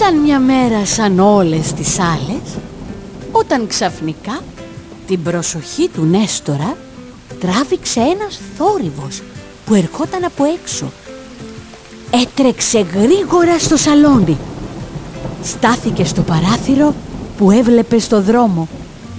Ήταν μια μέρα σαν όλες τις άλλες, όταν ξαφνικά την προσοχή του Νέστορα τράβηξε ένας θόρυβος που ερχόταν από έξω. Έτρεξε γρήγορα στο σαλόνι. Στάθηκε στο παράθυρο που έβλεπε στο δρόμο.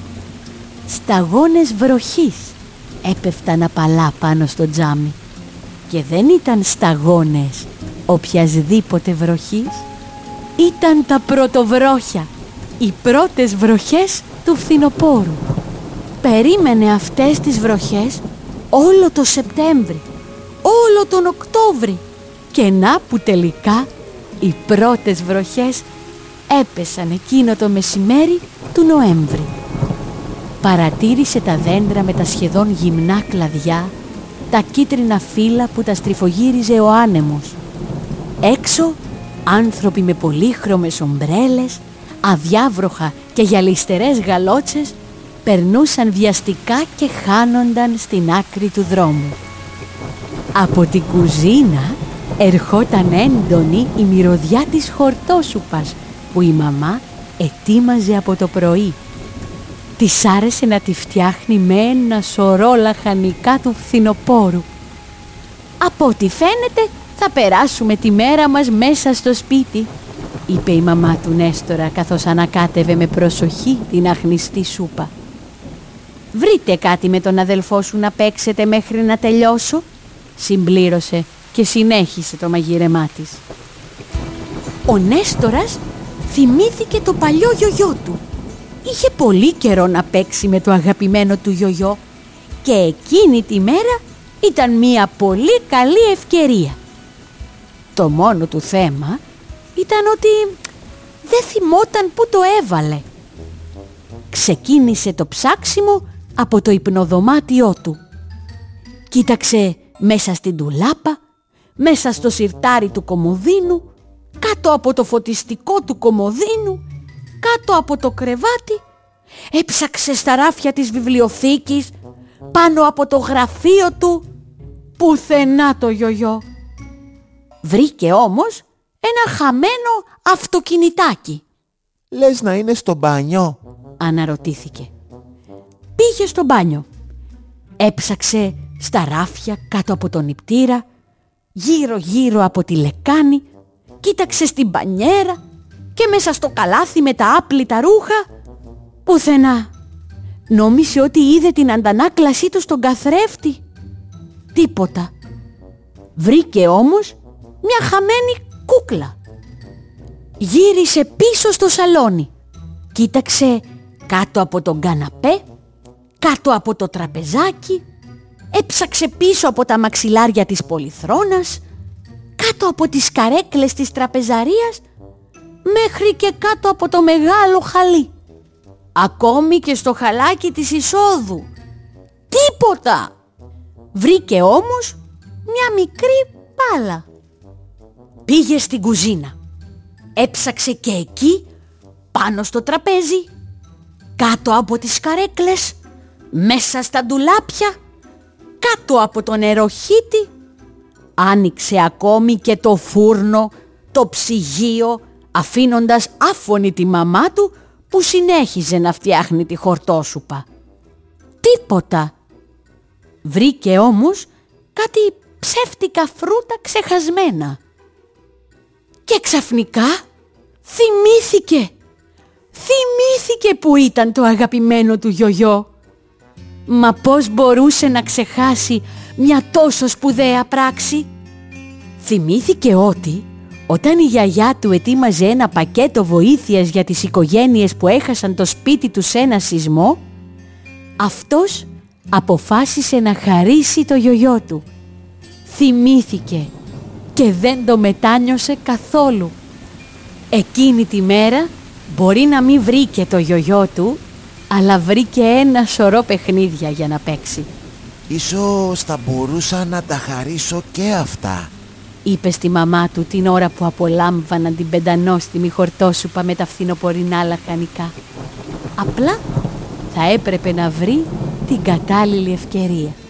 Σταγόνες βροχής έπεφταν απαλά πάνω στο τζάμι. Και δεν ήταν σταγόνες οποιασδήποτε βροχής. Ήταν τα πρωτοβρόχια, οι πρώτες βροχές του φθινοπόρου. Περίμενε αυτές τις βροχές όλο το Σεπτέμβρη, όλο τον Οκτώβρη. Και να που τελικά οι πρώτες βροχές έπεσαν εκείνο το μεσημέρι του Νοέμβρη. Παρατήρησε τα δέντρα με τα σχεδόν γυμνά κλαδιά, τα κίτρινα φύλλα που τα στριφογύριζε ο άνεμος. Έξω άνθρωποι με πολύχρωμες ομπρέλες, αδιάβροχα και γυαλιστερές γαλότσες περνούσαν βιαστικά και χάνονταν στην άκρη του δρόμου. Από την κουζίνα ερχόταν έντονη η μυρωδιά της χορτόσουπας που η μαμά ετοίμαζε από το πρωί. Της άρεσε να τη φτιάχνει με ένα σωρό λαχανικά του φθινοπόρου. «Από ό,τι φαίνεται θα περάσουμε τη μέρα μας μέσα στο σπίτι», είπε η μαμά του Νέστορα καθώς ανακάτευε με προσοχή την αχνηστή σούπα. «Βρείτε κάτι με τον αδελφό σου να παίξετε μέχρι να τελειώσω», συμπλήρωσε και συνέχισε το μαγείρεμά της. Ο Νέστορας θυμήθηκε το παλιό γιογιό του. Είχε πολύ καιρό να παίξει με το αγαπημένο του γιογιό και εκείνη τη μέρα ήταν μια πολύ καλή ευκαιρία. Το μόνο του θέμα ήταν ότι δεν θυμόταν πού το έβαλε. Ξεκίνησε το ψάξιμο από το υπνοδωμάτιό του. Κοίταξε μέσα στην ντουλάπα, μέσα στο σιρτάρι του κομοδίνου, κάτω από το φωτιστικό του κομοδίνου, κάτω από το κρεβάτι. Έψαξε στα ράφια της βιβλιοθήκης, πάνω από το γραφείο του. Πουθενά το γιογιό. Βρήκε όμως ένα χαμένο αυτοκινητάκι. «Λες να είναι στο μπάνιο?» αναρωτήθηκε. Πήγε στο μπάνιο. Έψαξε στα ράφια κάτω από τον νηπτήρα, γύρω-γύρω από τη λεκάνη, κοίταξε στην μπανιέρα και μέσα στο καλάθι με τα άπλυτα ρούχα. Πουθενά. Νόμισε ότι είδε την αντανάκλασή του στον καθρέφτη. Τίποτα. Βρήκε όμως μια χαμένη κούκλα. Γύρισε πίσω στο σαλόνι. Κοίταξε κάτω από τον καναπέ, κάτω από το τραπεζάκι, έψαξε πίσω από τα μαξιλάρια της πολυθρόνας, κάτω από τις καρέκλες της τραπεζαρίας, μέχρι και κάτω από το μεγάλο χαλί. Ακόμη και στο χαλάκι της εισόδου. Τίποτα! Βρήκε όμως μια μικρή πάλα. Πήγε στην κουζίνα. Έψαξε και εκεί, πάνω στο τραπέζι, κάτω από τις καρέκλες, μέσα στα ντουλάπια, κάτω από το νεροχύτη. Άνοιξε ακόμη και το φούρνο, το ψυγείο, αφήνοντας άφωνη τη μαμά του που συνέχιζε να φτιάχνει τη χορτόσουπα. Τίποτα. Βρήκε όμως κάτι ψεύτικα φρούτα ξεχασμένα. Και ξαφνικά θυμήθηκε που ήταν το αγαπημένο του γιογιό. Μα πώς μπορούσε να ξεχάσει μια τόσο σπουδαία πράξη? Θυμήθηκε ότι όταν η γιαγιά του ετοίμαζε ένα πακέτο βοήθειας για τις οικογένειες που έχασαν το σπίτι τους σε ένα σεισμό, αυτός αποφάσισε να χαρίσει το γιογιό του. Θυμήθηκε και δεν το μετάνιωσε καθόλου. Εκείνη τη μέρα μπορεί να μην βρήκε το γιογιό του, αλλά βρήκε ένα σωρό παιχνίδια για να παίξει. «Ίσως θα μπορούσα να τα χαρίσω και αυτά», είπε στη μαμά του την ώρα που απολάμβαναν την πεντανόστιμη χορτόσουπα με τα φθινοπορεινά λαχανικά. Απλά θα έπρεπε να βρει την κατάλληλη ευκαιρία.